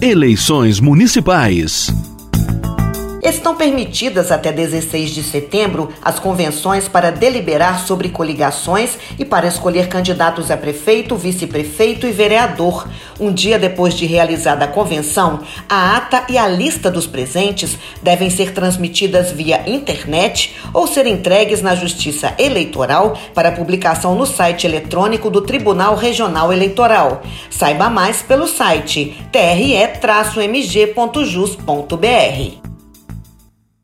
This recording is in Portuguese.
Eleições municipais. Estão permitidas até 16 de setembro as convenções para deliberar sobre coligações e para escolher candidatos a prefeito, vice-prefeito e vereador. Um dia depois de realizada a convenção, a ata e a lista dos presentes devem ser transmitidas via internet ou ser entregues na Justiça Eleitoral para publicação no site eletrônico do Tribunal Regional Eleitoral. Saiba mais pelo site tre-mg.jus.br.